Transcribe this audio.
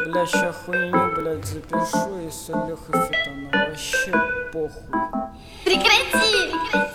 Бля, ща хуйню, блядь, запишу, если Леха Фитона вообще похуй. Прекрати!